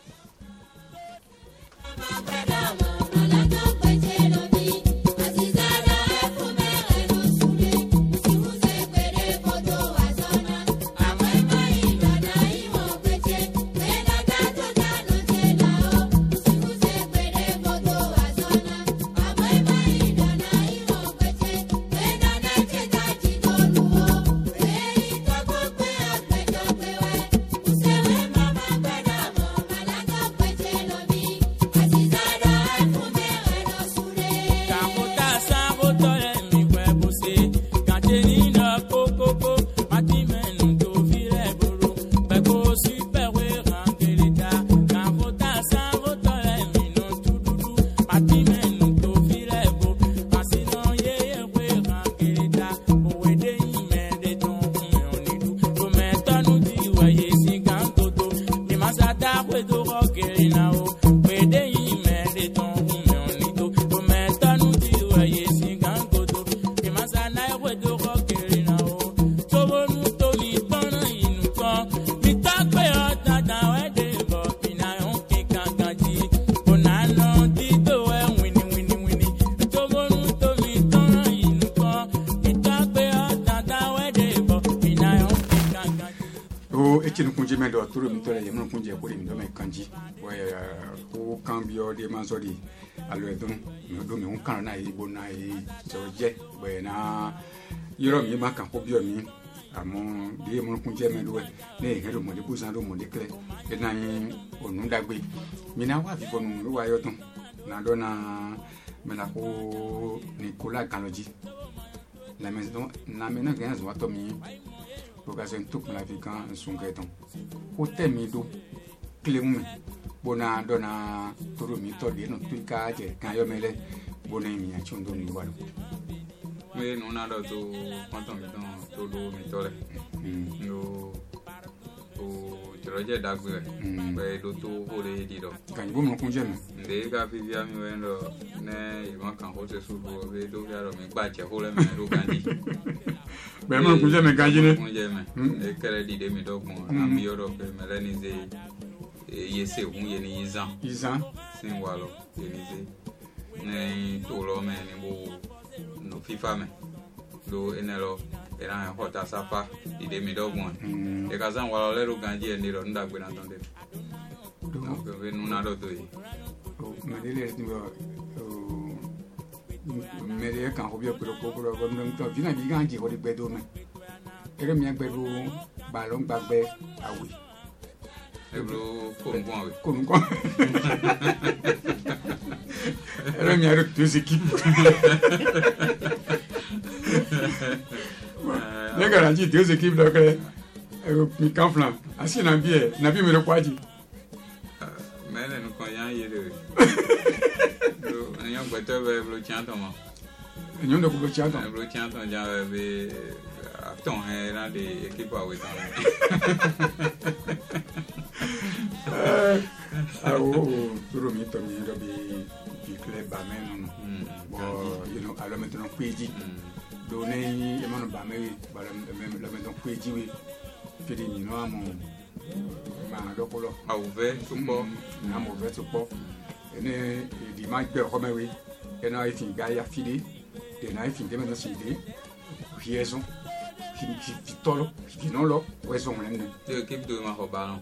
turu mi tole yemno kunje ko mi do me kanji waya ko cambio de manzori alo edun mi do mi un kan na yi bo na yi joje we na yoro mi ma kan ko bio mi amo de mo kunje me do ne hero mo de busan do mo de kle de na yi onu dagbe mi na wa fi fonu wa yo tun na do na me na ko Nicolas Kanloji la maison na me na gan zo to mi l'occasion tout la vie quand son gaeton au thème do clem bona dona toro mi to de no tuika je kan yo mele bona mi a chondo ni walo me no na do to quanto mi don to do mi tole no o troje dagwe be do to ho le di do kan bo mo kunje me de ga fi via mi wendo ne i ma kan ho se su bo be do ga ro mi gba che ho le me do ganji be mo kunje me ganji ne kunje me e kere di de mi do mo na mi oro pe melenize ye se un ye ni izan izan sin walo ye ni se ne to lo me ni bo no fifa me do enelo era en hota safa ide mi dogun e ka san walo le ro ganji ni ro nda gbe na ton de do ko ve nu na do to yi o me le ni bo o me le kan ko bi ko ko ko ko no to vina bi ganji ko di gbe do me ere mi gbe do balon gbagbe awi ebro ko ngun awi ko ngun ere mi aro deux équipes les garanties deux équipes donc mi camflan asi na bien na bi mi ro kwaji mais ne ko yan yele do yan gbeto be blo chanton mo nyon de ko blo chanton blo chanton ja be ton era de équipe awi ton ah oh turo mi to mi do bi bi club ba men no bo you know alo maintenant kweji do ne e mano ba me ba la maintenant kweji we fidi ni no amo ma do ko lo a ouvert tout po na mo ouvert tout po ene di ma gbe ko me we e na ifin ga ya fidi de na ifin de maintenant fidi liaison qui qui tolo qui non lo ouais son même de équipe de ma ballon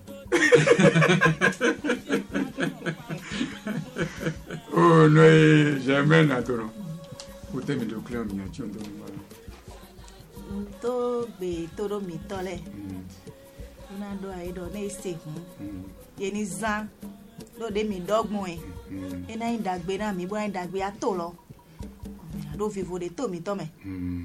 oh no jamais na toro côté mi do clan mi ti on do wala to be toro mi tole una do ai do ne se hun ye ni zan do de mi dogbon e e na indagbe na mi bo indagbe ato lo do vivo de to mi to me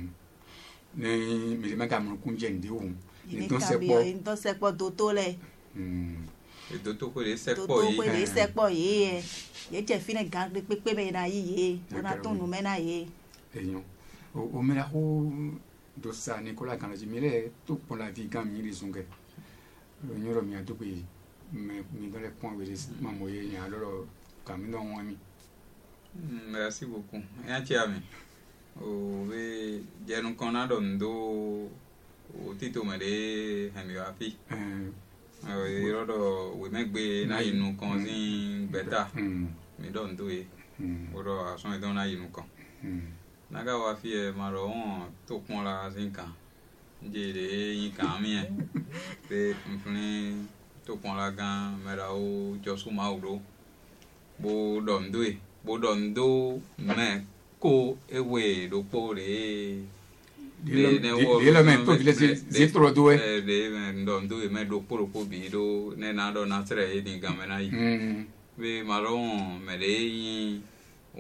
ne mi ma ka mo kun je ndi o ni to se po ni to se po do to le mm e do to ko le se po po yi do ko le se po yi e ye je fine gan pe pe me na yi ye ona to nu me na ye eyon o o me la ho do sa Nicolas kan la jimile to pour la vie gan mi rizunge nyoro mi adu pe me mi do le point we ma mo ye yan lo ka mi no won mi merci beaucoup ya ti ami o we je nun kona do ndo o tito me de hemi afi eh o iro do we megbe na inu kan sin beta mi do ndo e o do ason e don na inu kan naga wa fi e maro won to pon la sin kan je de yin kan mi e pe nfun to pon la gan mera o josu ma uro bo do ndo e bo do ndo me ko ewe do pore de de la men to vile ze tro do e de ndo ndo e me do poro ko bi do ne na do na tre e din gamena yi we maron me de yin o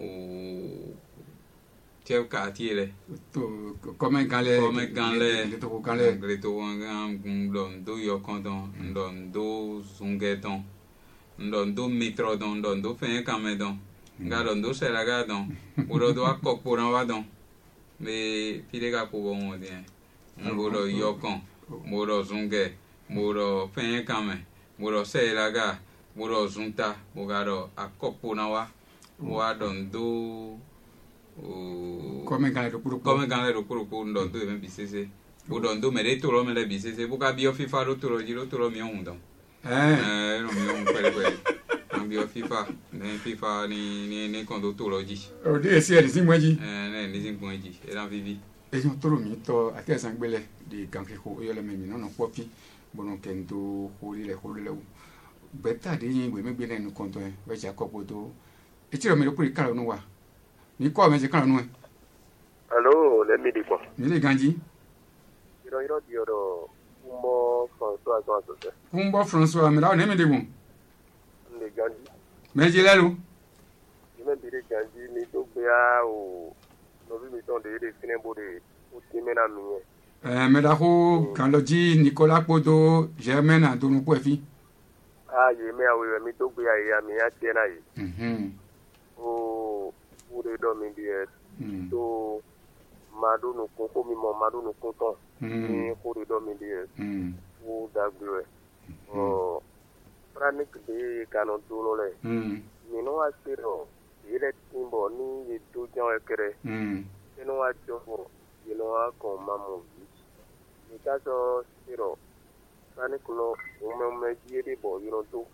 tia ka ti le to comme ganle comme ganle to ko ganle le to ngam ndo ndo yo kondon ndo ndo zungeton ndo ndo mitro don ndo ndo fe kamedon garondo será gadon uro do akopura wadon me pirega ko bon odien muro yokon muro zunge muro fen kame muro será ga muro zunta mugaro akopura wa wadon do o come ganle do puro come ganle do puro ko ndo do me bisese budon do mere to lo me le bisese buka bio fifa ro to lo jiro to lo mi on don eh no mi on pere pere bio FIFA ne FIFA ni ni ni conductology o de ese de sinmoji eh ne ni sinmoji era vivi e yo toro mi to ate sangbele de kanke ko yo le mi no no popi bono kendo ko le ko le beta de yin we megbe le nu konto e we ja kopo do e ti ro mi ro puri karo nu wa ni ko me je karo nu e allo le mi di ko mi le ganji iro iro di oro umbo François François umbo François mi ra ne mi de gun le ganji meji lelu ime bire ganji mi to gbe a o no bi mi ton de de finebo de o ti me na mi eh me da ko kan lo ji Nicolas Podo Germain Antonu po fi ah ye me awe mi to gbe a ya mi a ti na yi mhm o o de do mi die to madu no ko ko mi mo madu no ko ton ni ko de do mi die mhm o da gbe o pranik de kanon tulo le mm mino asiro ile timbo ni yetu jan ekere mm mino ajo mino akon mamu ni kaso siro pranik lo ume ume jiri bo yino to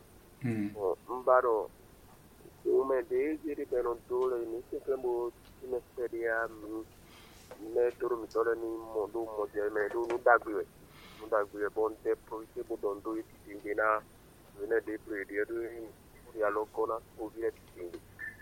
mbaro o me de jiri beno dole ni se kemo ni speria me toro mi tole ni mo do mo je me do nu dagwe nu dagwe bon te proite bo don do iti dingina ne de pre de do ya lokona o vie tingi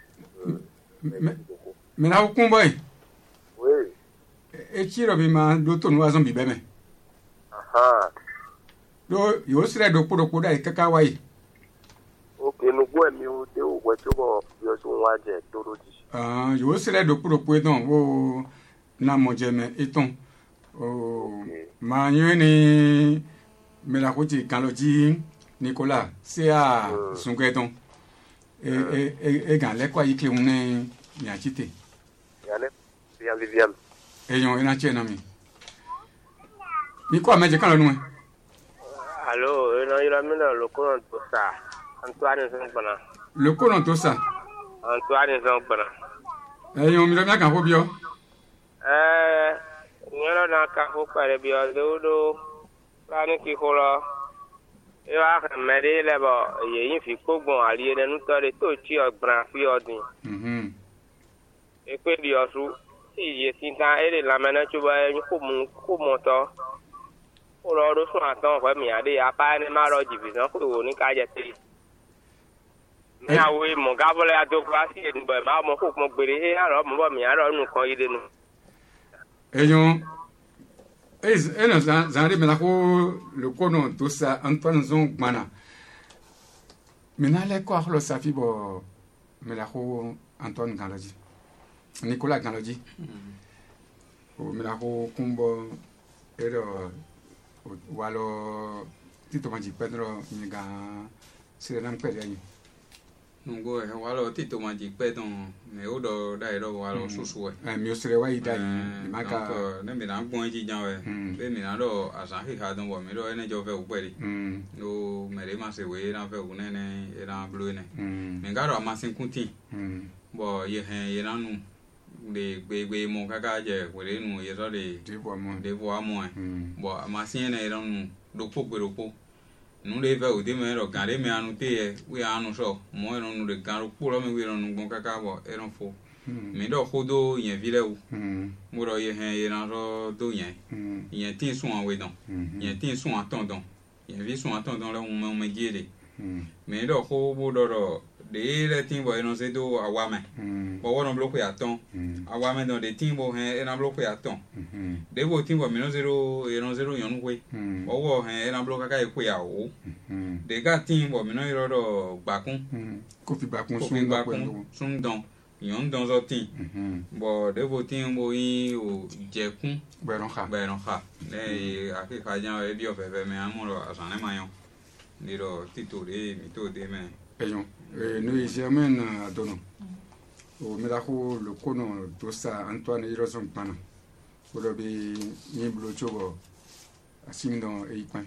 me na ku boy oui e chiro bi ma do to nu azon bi be me aha do yo sire do podo poda e kaka wai okay no gwe mi o te o gwe chugo yo so waje toro ji ah yo sire do podo po don o na mo je me eton o ma yeni me la ko ti kan lo ji Nicolas c'est à son gredon et et et gan le kwa yike un ni achite yale bien viviam e yon ina chena mi mi kwa meje kan lo nu allo ina ira mi na lo ko to sa Antoine Zongbana le ko non to sa Antoine Zongbana e yon mi lo mi kan ho bio eh ngelo na ka ho pare bio do do plani ki ko lo e wa me de le bo ye yin fi ko gbon ali ene nu to de to chi ogbran fi odin mhm e pe di osu ti ye tin ta ere la mena chuba e ko mu ko mo to o lo do sun atan fe mi ade apa ni ma ro division ko wo ni ka je ti ni awe mo gabole adograsi e nbo ma mo ko mo gbere e aro mo bo mi aro nu kan ide nu e yon e e no za za ri me na ko le ko non to sa Antoine Zongbana me na le ko lo sa fi bo me la ko Antoine Galoji Nicolas Galoji o me la ko kumbo ero walo tito manji Pedro mi ga sire nan pere ni nungo e walo tito manji Pedro me odo dai ro walo susu e eh mi sire wa ida ni maka ne mi na gbon ji jan we be mi na do asan hi ha don wo mi do ene jo fe ugberi no me re ma se we na fe unene e na blue ne mi ga ro ma sin kuntin bo ye hen ye na nu de gbe gbe mo kaka je wele nu ye so de de bo mo de bo amo e bo ma sin ne ro nu do po gbe ro po nu le ve o de me ro gan de me anu te e we anu so mo ro nu de gan ro po ro me we ro nu gbon kaka bo e ro fo mi do khodo yen vile o mo ro ye hen ye na ro do yen yen tin sun an we don yen tin sun aton don yen vi sun aton don le mo me jere mi do kho bo do ro de le tin bo e no se do awame bo wo no block ya ton awame don de tin bo hen e na block ya ton de bo tin bo mi no zero e no zero yon we bo wo hen e na block ka e ku ya o de ga tin bo mi no ro ro gbakun ko fi gbakun sun gbakun sun don yon don zo tin bo de bo tin bo yin o jekun beron kha beron kha ne a ke ka jan e bi o fe fe me amuro asan ne mayon ni ro tito de mi to de me eyon e no ijemen adono o me la ko le kono to sa Antoine Zongbana ko do bi ni blo chobo asim don e ipan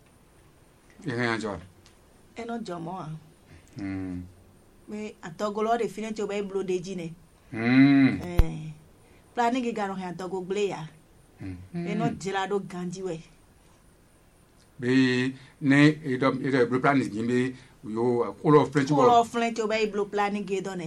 e han jo e no jomo a mm me atogolo de fine choba e blo de jine mm eh plani gi garo han togo gle ya e no jira do ganji we be ne e do e do plan ni be yo ko French wo ko French choba e blo plani gi do ne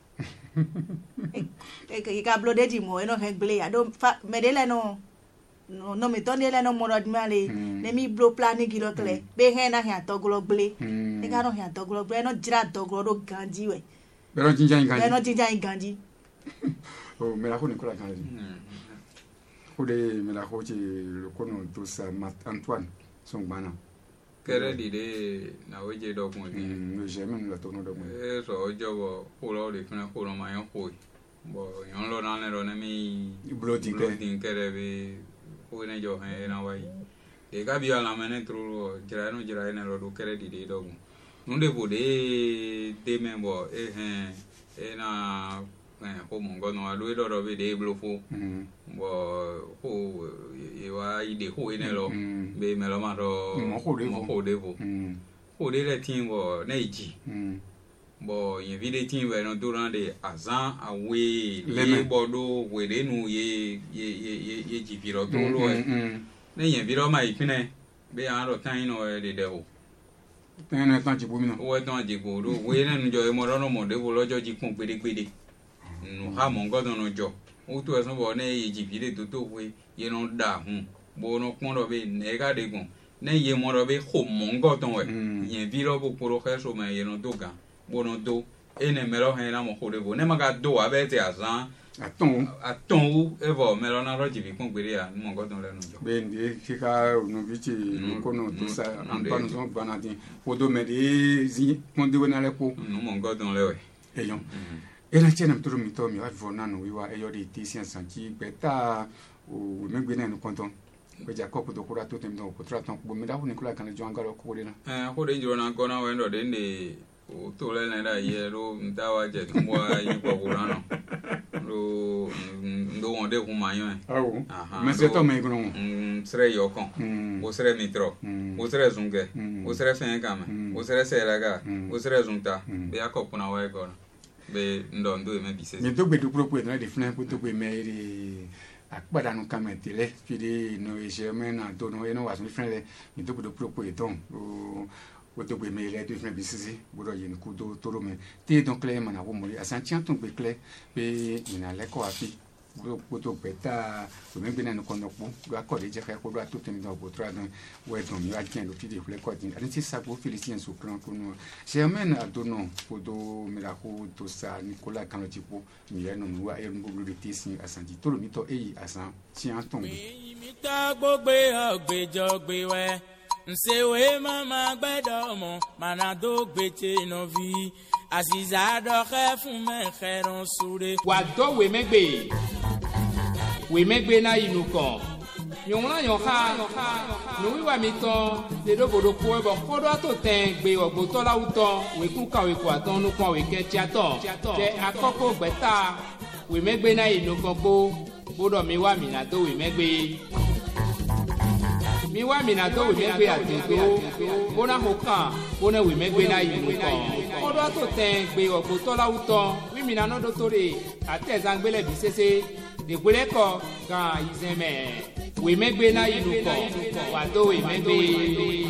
e ke ka blo de ji mo e no han gle ya do me de le no no no mi ton de le no mo rod male ne mi blo plani gi lo kle be hen na han togolo gle e garo han togolo gle no jira togolo do ganji we be no jinja ganji be no jinja ganji o me la ko Nicolas Galoji ko de me la ko ti le kono to sa Antoine Zongbana kere di de na oje do kun di no jemen la to no do mo e so ojo bo ko lo de funa ko lo ma yon ko bo yon lo na ne ro ne mi bloody bloody kere be ko ne jo he na wai e ga bi ala mene tro jira no jira ne ro do kere di de do nu de bo de de me bo e he e na eh ko mo ngo no alo do ro be de blo fo bo ko e wa ide ko ne lo be me lo ma ro mo ko de mo ko de bo ko de le tin bo ne ji bo yen vi de tin we no duran de azan awe le bo do we de nu ye ye ye ye ji fi ro to lo e ne yen vi ro ma ipine be an ro tan no e de de o tẹ́lẹ̀ tán jìbò mi náà. owó tán jìbò ló wé nínú jọ ẹmọ lọ́nà mọ̀dé wo lọ́jọ́ jí kún gbédégbédé nù ha mọ̀ nǹkan tó nù jọ ó tó ẹ̀sùn bọ̀ ní èyí jìbìlẹ̀ tó tó wé yẹn ló dà hùn bó ló pọ́n lọ bẹ́ẹ̀ nẹ́ẹ̀ká de gùn ní yẹn mọ́ lọ bẹ́ẹ̀ kò mọ̀ nǹkan tó wẹ̀ yẹn bí lọ́ bó kpọ́rọ́ kẹ́ so mẹ́ yẹn ló tó gan bó ló tó ẹ̀ nẹ̀ mẹ́lọ́ hẹ́n náà mọ̀ kó de bò ne ma ka do a bɛ tɛ a zan a tɔn a tɔn o e bɔ mɛ lɔ n'alɔ jibi kún gbede ya mɔ nkɔ tɔn lɛ nu jɔ. bɛn de kika nuvitsi nukono to sa antoine sɔn bana di kodo mɛ de zi kɔnde wɛna lɛ ko. nu mɔ nkɔ tɔn lɛ wɛ. eyɔn ena tiɲɛ na toro mi tɔ mi wa fɔ nanu wiwa eyɔ de te siɲɛ sanji gbɛ taa o mɛ gbɛ na nu kɔntɔn gbɛdza kɔ koto kura to tɛmɛ tɔn o kotora tɔn kpo mi da ko ni kula kana jɔn galɔ ko de la. ɛɛ ko de jɔ na kɔnɔ wɛn dɔ de ne o to lɛ ne da yɛ lo n ta wa jɛ tun bɔ ayi kɔ kura nɔ lo n do wɔn de kun ma yɔn ye. awo mɛ se tɔ mɛ kɔnɔ. n sɛrɛ yɔ kɔn o sɛrɛ mitrɔ o sɛrɛ zunkɛ o sɛrɛ fɛn kama o sɛrɛ sɛrɛga o sɛrɛ zunta bɛ y'a kɔ kunna wɛ kɔnɔ bɛ n dɔn n do ye mɛ bi se. mi to gbedu kuro ko ye de fana ko to ko ye mɛ de akpadanu kama tele fi de no eje mɛ na do no eno wa so fana de mi to gbedu kuro ko ye tɔn o woto gbe me le do fna bisisi bodo yin ku do toro me te donc le mana wo mori asan tian ton gbe kle be ina le ko afi bodo bodo beta o me gbe na no kono po do akode je ka ko do atote mi do bo tra don we don mi wa tian lo fi de fle ko din ani ti sa go félicien so plan ko no germain adono bodo mi la ko to sa nicolas kan lo tipo mi ye no wa e ngo de tisi asan di toro mi to e asan tian ton mi ta gbogbe ogbejo gbe we nsewe mama gbẹdọ mọ mana do gbete nọvi àṣìṣà dọkẹ fún mẹkẹrún súre. wà dọ́ wèmẹ́gbè wèmẹ́gbè náà yìí nùkàn yòówùnà yòókà nùwíwà mi tán lédòbòdò kó ẹbọ kọ́dọ̀ tó tẹ̀ gbé ọ̀gbọ́tọ́ láwùtọ́ wèkú kàwé kó àtọ́ nùkàn wèkẹ́ tíátọ̀ tẹ akọ́kọ́ gbẹ́ta wèmẹ́gbè náà yìí nùkàn gbó gbódọ̀ mi wà mí nà tó wèmẹ́gbè. mi wa mina do wemegbe atedo bona hokan bona wemegbe na yimu kan odo to ten gbe ogboto lawuto wi mina no do tore atezan gbele bi sese de gbele ko gan izeme wemegbe na yimu kan wa do wemegbe